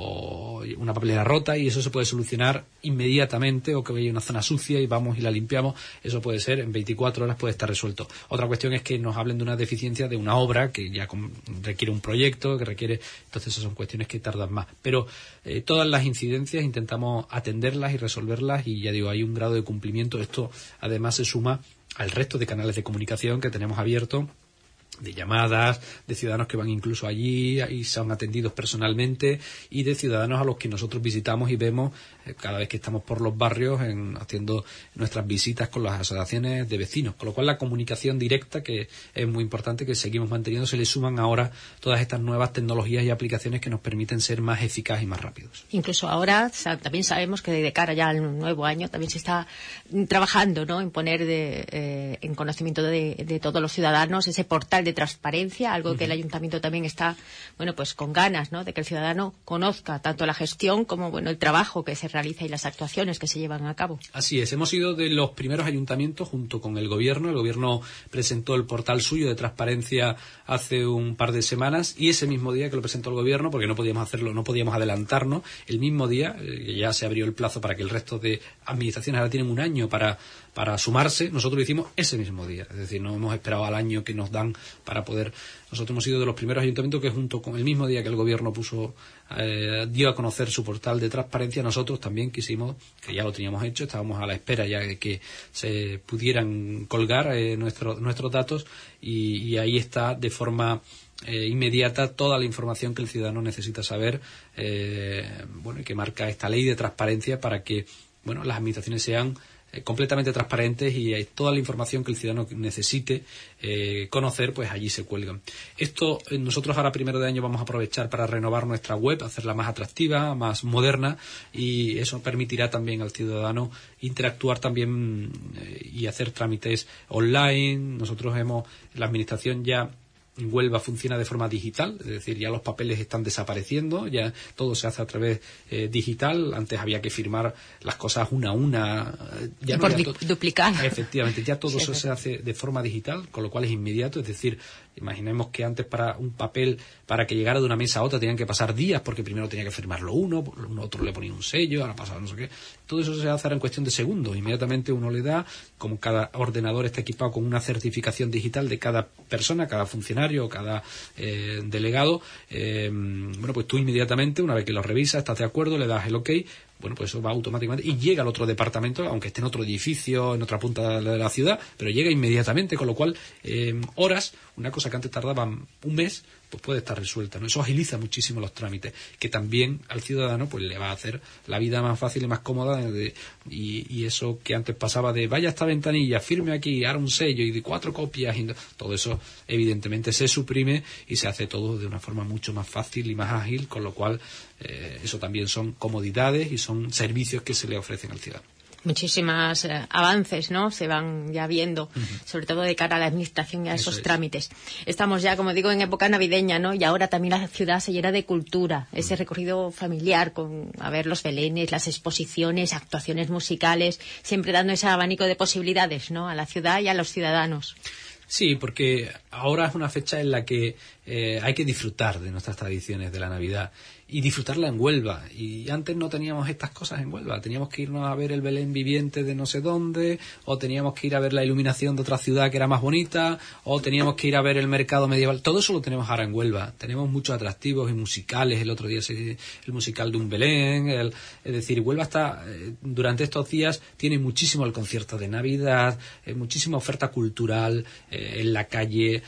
Speaker 3: o una papelera rota, y eso se puede solucionar inmediatamente, o que hay una zona sucia y vamos y la limpiamos, eso puede ser, en veinticuatro horas puede estar resuelto. Otra cuestión es que nos hablen de una deficiencia de una obra que ya con, requiere un proyecto, que requiere, entonces esas son cuestiones que tardan más. Pero eh, todas las incidencias intentamos atenderlas y resolverlas, y ya digo, hay un grado de cumplimiento. Esto además se suma al resto de canales de comunicación que tenemos abiertos, de llamadas, de ciudadanos que van incluso allí y son atendidos personalmente, y de ciudadanos a los que nosotros visitamos y vemos eh, cada vez que estamos por los barrios en, haciendo nuestras visitas con las asociaciones de vecinos. Con lo cual la comunicación directa, que es muy importante, que seguimos manteniendo, se le suman ahora todas estas nuevas tecnologías y aplicaciones que nos permiten ser más eficaces y más rápidos.
Speaker 2: Incluso ahora también sabemos que de cara ya al nuevo año también se está trabajando, ¿no?, en poner de, eh, en conocimiento de, de todos los ciudadanos ese portal de transparencia, algo que el ayuntamiento también está, bueno, pues con ganas, ¿no?, de que el ciudadano conozca tanto la gestión como, bueno, el trabajo que se realiza y las actuaciones que se llevan a cabo.
Speaker 3: Así es, hemos sido de los primeros ayuntamientos junto con el gobierno. El gobierno presentó el portal suyo de transparencia hace un par de semanas, y ese mismo día que lo presentó el gobierno, porque no podíamos hacerlo, no podíamos adelantarnos, el mismo día eh, ya se abrió el plazo para que el resto de administraciones ahora tienen un año para para sumarse, nosotros lo hicimos ese mismo día, es decir, no hemos esperado al año que nos dan para poder. Nosotros hemos sido de los primeros ayuntamientos que junto con el mismo día que el gobierno puso eh, dio a conocer su portal de transparencia, nosotros también quisimos, que ya lo teníamos hecho, estábamos a la espera ya de que se pudieran colgar eh, nuestro, nuestros datos, y, y ahí está de forma Eh, inmediata toda la información que el ciudadano necesita saber, eh, bueno, y que marca esta ley de transparencia para que, bueno, las administraciones sean eh, completamente transparentes, y eh, toda la información que el ciudadano necesite eh, conocer, pues allí se cuelgan. Esto eh, nosotros ahora primero de año vamos a aprovechar para renovar nuestra web, hacerla más atractiva, más moderna, y eso permitirá también al ciudadano interactuar también eh, y hacer trámites online. Nosotros hemos, la administración ya en Huelva funciona de forma digital, es decir, ya los papeles están desapareciendo, ya todo se hace a través eh, digital. Antes había que firmar las cosas una a una. Ya
Speaker 2: y
Speaker 3: no,
Speaker 2: por
Speaker 3: ya to-
Speaker 2: duplicar.
Speaker 3: Efectivamente, ya todo
Speaker 2: Sí,
Speaker 3: eso
Speaker 2: sí.
Speaker 3: se hace de forma digital, con lo cual es inmediato. Es decir, imaginemos que antes para un papel, para que llegara de una mesa a otra, tenían que pasar días, porque primero tenía que firmarlo uno, uno otro le ponía un sello, ahora pasaba no sé qué. Todo eso se hace ahora en cuestión de segundos. Inmediatamente uno le da, como cada ordenador está equipado con una certificación digital de cada persona, cada funcionario, cada eh, delegado, eh, bueno, pues tú inmediatamente, una vez que lo revisas, estás de acuerdo, le das el ok, bueno, pues eso va automáticamente y llega al otro departamento, aunque esté en otro edificio, en otra punta de la ciudad, pero llega inmediatamente, con lo cual eh, horas, una cosa que antes tardaba un mes, pues puede estar resuelta, ¿no? Eso agiliza muchísimo los trámites, que también al ciudadano pues le va a hacer la vida más fácil y más cómoda, de, y, y eso que antes pasaba de vaya a esta ventanilla, firme aquí, haga un sello y de cuatro copias, y todo eso evidentemente se suprime y se hace todo de una forma mucho más fácil y más ágil, con lo cual eh, eso también son comodidades y son servicios que se le ofrecen al ciudadano.
Speaker 2: Muchísimos eh, avances, ¿no?, se van ya viendo, uh-huh. sobre todo de cara a la administración y a
Speaker 3: Eso
Speaker 2: esos
Speaker 3: es.
Speaker 2: trámites. Estamos ya, como digo, en época navideña, ¿no?, y ahora también la ciudad se llena de cultura, uh-huh. ese recorrido familiar con, a ver, los belenes, las exposiciones, actuaciones musicales, siempre dando ese abanico de posibilidades, ¿no?, a la ciudad y a los ciudadanos.
Speaker 3: Sí, porque ahora es una fecha en la que eh, hay que disfrutar de nuestras tradiciones de la Navidad y disfrutarla en Huelva. Y antes no teníamos estas cosas en Huelva. Teníamos que irnos a ver el Belén viviente de no sé dónde, o teníamos que ir a ver la iluminación de otra ciudad que era más bonita, o teníamos que ir a ver el mercado medieval. Todo eso lo tenemos ahora en Huelva. Tenemos muchos atractivos y musicales. El otro día se, el musical de un Belén. El, es decir, Huelva está, eh, durante estos días, tiene muchísimo el concierto de Navidad, eh, muchísima oferta cultural eh, en la calle.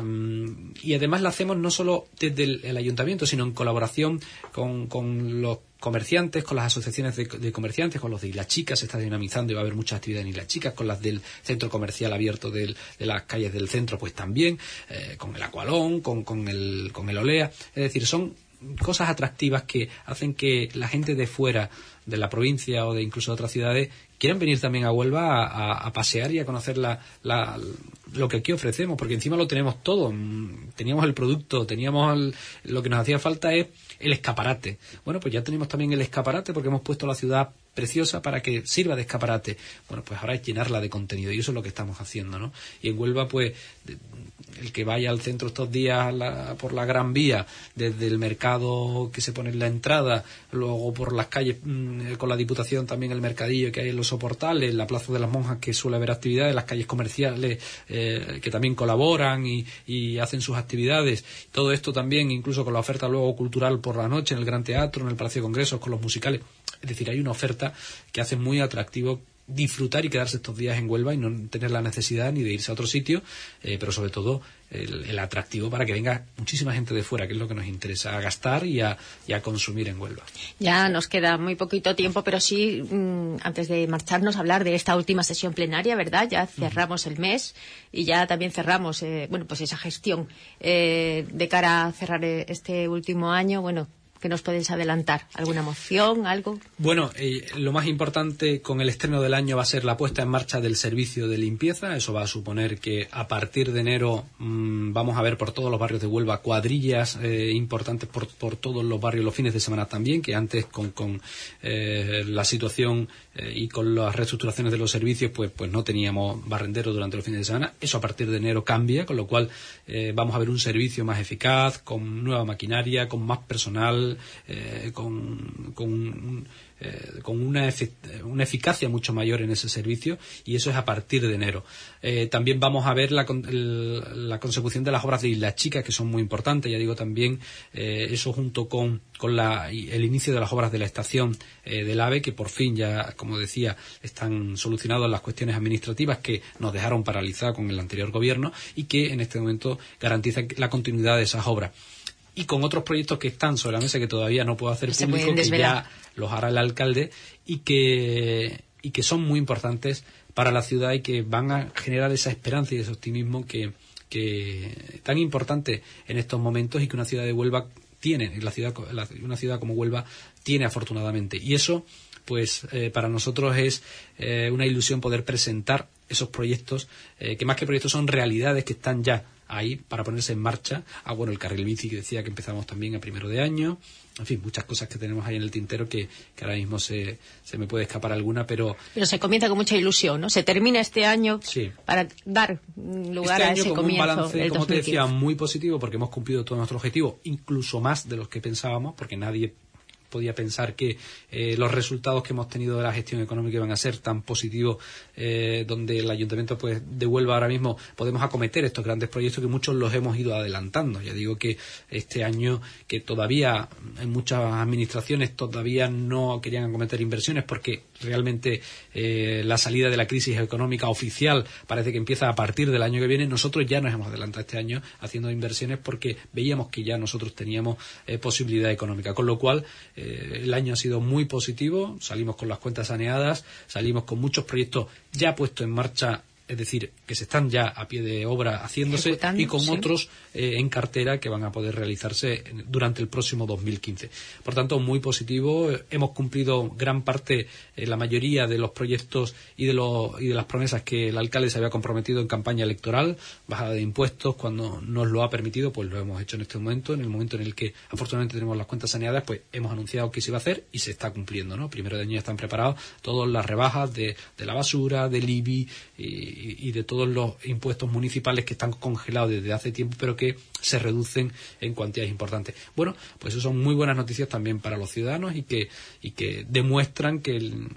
Speaker 3: Um, y además la hacemos no solo desde el, el ayuntamiento, sino en colaboración con, con los comerciantes, con las asociaciones de, de comerciantes, con los de Isla Chica, se está dinamizando y va a haber mucha actividad en Isla Chica, con las del centro comercial abierto del, de las calles del centro, pues también, eh, con el Aqualón, con, con, el, con el Olea. Es decir, son cosas atractivas que hacen que la gente de fuera de la provincia o de incluso de otras ciudades quieran venir también a Huelva a, a, a pasear y a conocer la, la, lo que aquí ofrecemos, porque encima lo tenemos todo. Teníamos el producto, teníamos el, lo que nos hacía falta es el escaparate. Bueno, pues ya tenemos también el escaparate, porque hemos puesto la ciudad preciosa para que sirva de escaparate. Bueno, pues ahora es llenarla de contenido y eso es lo que estamos haciendo, ¿no? Y en Huelva, pues, el que vaya al centro estos días la, por la Gran Vía, desde el mercado que se pone en la entrada, luego por las calles mmm, con la Diputación también el mercadillo que hay en los soportales, la Plaza de las Monjas que suele haber actividades, las calles comerciales eh, que también colaboran y, y hacen sus actividades, todo esto también incluso con la oferta luego cultural por la noche en el Gran Teatro, en el Palacio de Congresos, con los musicales. Es decir, hay una oferta que hace muy atractivo disfrutar y quedarse estos días en Huelva y no tener la necesidad ni de irse a otro sitio, eh, pero sobre todo el, el atractivo para que venga muchísima gente de fuera, que es lo que nos interesa, a gastar y a, y a consumir en Huelva.
Speaker 2: Ya nos queda muy poquito tiempo, pero sí, mmm, antes de marcharnos, hablar de esta última sesión plenaria, ¿verdad? Ya cerramos uh-huh. el mes y ya también cerramos, eh, bueno, pues esa gestión eh, de cara a cerrar este último año, bueno, ¿qué nos puedes adelantar? ¿Alguna moción? ¿Algo?
Speaker 3: Bueno, eh, lo más importante con el estreno del año va a ser la puesta en marcha del servicio de limpieza. Eso va a suponer que a partir de enero mmm, vamos a ver por todos los barrios de Huelva cuadrillas eh, importantes por, por todos los barrios los fines de semana también, que antes con, con eh, la situación eh, y con las reestructuraciones de los servicios pues, pues no teníamos barrenderos durante los fines de semana. Eso a partir de enero cambia, con lo cual eh, vamos a ver un servicio más eficaz, con nueva maquinaria, con más personal, Eh, con, con, eh, con una, efic- una eficacia mucho mayor en ese servicio, y eso es a partir de enero. Eh, también vamos a ver la, el, la consecución de las obras de Isla Chica, que son muy importantes. Ya digo, también eh, eso junto con, con la, el inicio de las obras de la estación eh, del AVE, que por fin ya, como decía, están solucionadas las cuestiones administrativas que nos dejaron paralizados con el anterior gobierno y que en este momento garantizan la continuidad de esas obras. Y con otros proyectos que están sobre la mesa que todavía no puedo hacer
Speaker 2: se
Speaker 3: público, que ya los hará el alcalde y que, y que son muy importantes para la ciudad y que van a generar esa esperanza y ese optimismo que, que tan importante en estos momentos y que una ciudad de Huelva tiene, la ciudad, la, una ciudad como Huelva tiene afortunadamente. Y eso, pues eh, para nosotros es eh, una ilusión poder presentar esos proyectos, eh, que más que proyectos son realidades que están ya ahí para ponerse en marcha. Ah, bueno, el carril bici que decía que empezamos también a primero de año. En fin, muchas cosas que tenemos ahí en el tintero que, que ahora mismo se, se me puede escapar alguna, pero...
Speaker 2: Pero se comienza con mucha ilusión, ¿no? Se termina este año
Speaker 3: sí.
Speaker 2: para dar lugar
Speaker 3: este
Speaker 2: a ese
Speaker 3: año
Speaker 2: comienzo
Speaker 3: un balance,
Speaker 2: del
Speaker 3: como
Speaker 2: dos mil
Speaker 3: te
Speaker 2: quince.
Speaker 3: decía, muy positivo porque hemos cumplido todos nuestros objetivos, incluso más de los que pensábamos, porque nadie podía pensar que eh, los resultados que hemos tenido de la gestión económica iban a ser tan positivos, eh, donde el ayuntamiento pues de Huelva ahora mismo podemos acometer estos grandes proyectos que muchos los hemos ido adelantando. Ya digo que este año, que todavía en muchas administraciones todavía no querían acometer inversiones porque realmente eh, la salida de la crisis económica oficial parece que empieza a partir del año que viene, nosotros ya nos hemos adelantado este año haciendo inversiones porque veíamos que ya nosotros teníamos eh, posibilidad económica, con lo cual eh, el año ha sido muy positivo, salimos con las cuentas saneadas, salimos con muchos proyectos ya puestos en marcha, es decir, que se están ya a pie de obra haciéndose
Speaker 2: Ejecutando,
Speaker 3: y con
Speaker 2: sí.
Speaker 3: otros eh, en cartera que van a poder realizarse durante el próximo dos mil quince. Por tanto, muy positivo. Hemos cumplido gran parte, eh, la mayoría de los proyectos y de, los, y de las promesas que el alcalde se había comprometido en campaña electoral. Bajada de impuestos, cuando nos lo ha permitido, pues lo hemos hecho en este momento. En el momento en el que afortunadamente tenemos las cuentas saneadas, pues hemos anunciado que se iba a hacer y se está cumpliendo, ¿no? Primero de año ya están preparados todas las rebajas de, de la basura, del I B I y, y de todos los impuestos municipales que están congelados desde hace tiempo, pero que se reducen en cuantías importantes. Bueno, pues eso son muy buenas noticias también para los ciudadanos y que y que demuestran que, el,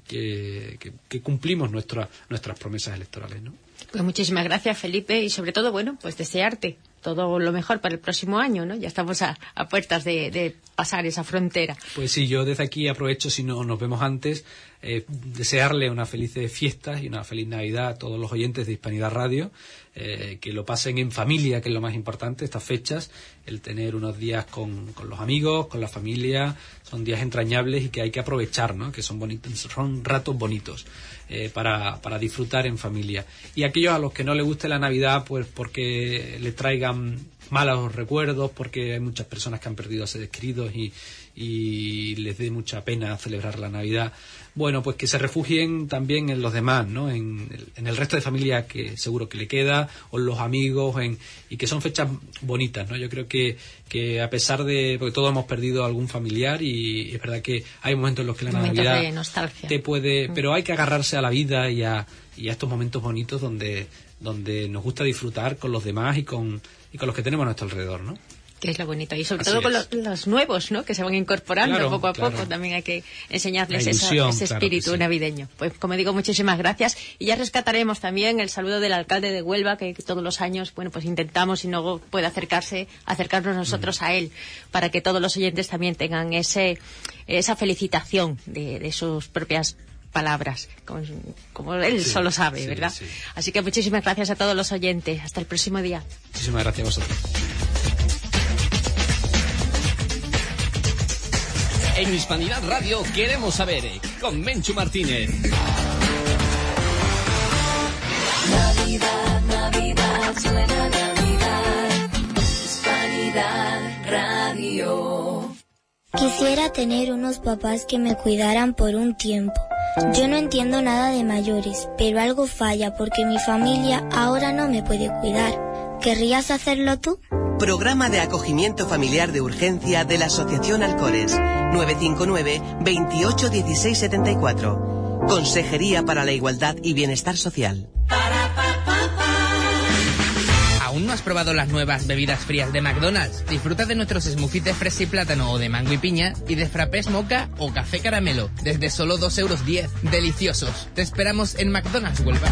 Speaker 3: que, que, que cumplimos nuestra, nuestras promesas electorales, ¿no?
Speaker 2: Pues muchísimas gracias, Felipe, y sobre todo, bueno, pues desearte todo lo mejor para el próximo año, ¿no? Ya estamos a, a puertas de, de pasar esa frontera.
Speaker 3: Pues sí, yo desde aquí aprovecho, si no nos vemos antes, eh, desearle unas felices fiestas y una feliz Navidad a todos los oyentes de Hispanidad Radio, eh, que lo pasen en familia, que es lo más importante, estas fechas, el tener unos días con, con los amigos, con la familia, son días entrañables y que hay que aprovechar, ¿no? Que son bonitos, son ratos bonitos eh, para, para disfrutar en familia. Y aquellos a los que no les guste la Navidad, pues porque les traigan malos recuerdos, porque hay muchas personas que han perdido a seres queridos y, y les dé mucha pena celebrar la Navidad, bueno, pues que se refugien también en los demás, ¿no? En el, en el resto de familia que seguro que le queda, o en los amigos, en, y que son fechas bonitas, ¿no? Yo creo que, que a pesar de, porque todos hemos perdido algún familiar y es verdad que hay momentos en los que la
Speaker 2: momentos
Speaker 3: Navidad
Speaker 2: de nostalgia.
Speaker 3: te puede,
Speaker 2: Mm.
Speaker 3: pero hay que agarrarse a la vida y a, y a estos momentos bonitos donde, donde nos gusta disfrutar con los demás y con, y con los que tenemos a nuestro alrededor, ¿no?
Speaker 2: Que es lo bonito. Y sobre
Speaker 3: Así
Speaker 2: todo con
Speaker 3: es.
Speaker 2: los, los nuevos, ¿no? Que se van incorporando
Speaker 3: Claro,
Speaker 2: poco a
Speaker 3: claro.
Speaker 2: poco. También hay que enseñarles
Speaker 3: La
Speaker 2: esa-
Speaker 3: ilusión,
Speaker 2: ese
Speaker 3: claro que
Speaker 2: espíritu
Speaker 3: sí.
Speaker 2: navideño. Pues como digo, muchísimas gracias. Y ya rescataremos también el saludo del alcalde de Huelva, que, que todos los años, bueno, pues intentamos, y luego puede acercarse, acercarnos nosotros
Speaker 3: Mm.
Speaker 2: a él, para que todos los oyentes también tengan ese, esa felicitación de, de sus propias palabras, como, como él
Speaker 3: Sí,
Speaker 2: solo sabe,
Speaker 3: sí,
Speaker 2: ¿verdad?
Speaker 3: sí.
Speaker 2: Así que muchísimas gracias a todos los oyentes. Hasta el próximo día.
Speaker 3: Muchísimas gracias a vosotros.
Speaker 1: En Hispanidad Radio queremos saber, eh, con Menchu Martínez.
Speaker 4: Navidad, Navidad, suena Navidad. Hispanidad Radio.
Speaker 5: Quisiera tener unos papás que me cuidaran por un tiempo. Yo no entiendo nada de mayores, pero algo falla porque mi familia ahora no me puede cuidar. ¿Querrías hacerlo tú?
Speaker 6: Programa de acogimiento familiar de urgencia de la Asociación Alcores. nueve cinco nueve, veintiocho dieciséis setenta y cuatro. Consejería para la Igualdad y Bienestar Social.
Speaker 7: ¿Aún no has probado las nuevas bebidas frías de McDonald's? Disfruta de nuestros smoothies de fresa y plátano o de mango y piña y de frappés moca o café caramelo desde solo dos euros diez. Deliciosos. Te esperamos en McDonald's Huelva.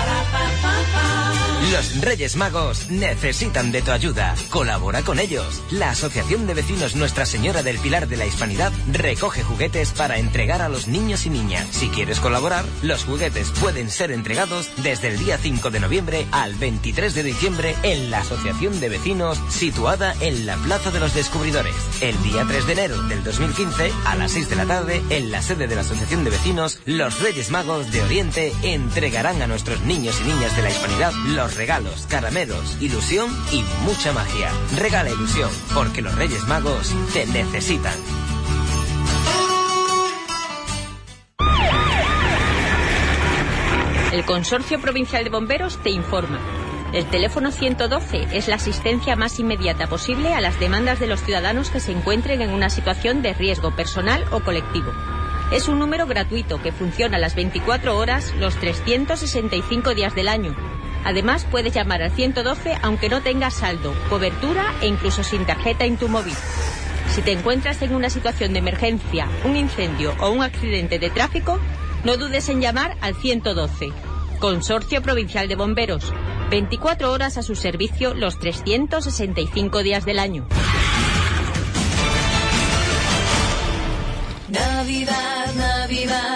Speaker 6: Los Reyes Magos necesitan de tu ayuda. Colabora con ellos. La Asociación de Vecinos Nuestra Señora del Pilar de la Hispanidad recoge juguetes para entregar a los niños y niñas. Si quieres colaborar, los juguetes pueden ser entregados desde el día cinco de noviembre al veintitrés de diciembre en la Asociación de Vecinos situada en la Plaza de los Descubridores. El día tres de enero del dos mil quince a las seis de la tarde en la sede de la Asociación de Vecinos, los Reyes Magos de Oriente entregarán a nuestros niños y niñas de la Hispanidad los regalos, caramelos, ilusión y mucha magia. Regala ilusión, porque los Reyes Magos te necesitan.
Speaker 2: El Consorcio Provincial de Bomberos te informa. El teléfono ciento doce es la asistencia más inmediata posible a las demandas de los ciudadanos que se encuentren en una situación de riesgo personal o colectivo. Es un número gratuito que funciona las veinticuatro horas, los trescientos sesenta y cinco días del año. Además, puedes llamar al ciento doce aunque no tengas saldo, cobertura e incluso sin tarjeta en tu móvil. Si te encuentras en una situación de emergencia, un incendio o un accidente de tráfico, no dudes en llamar al ciento doce. Consorcio Provincial de Bomberos. veinticuatro horas a su servicio los trescientos sesenta y cinco días del año.
Speaker 4: Navidad, Navidad.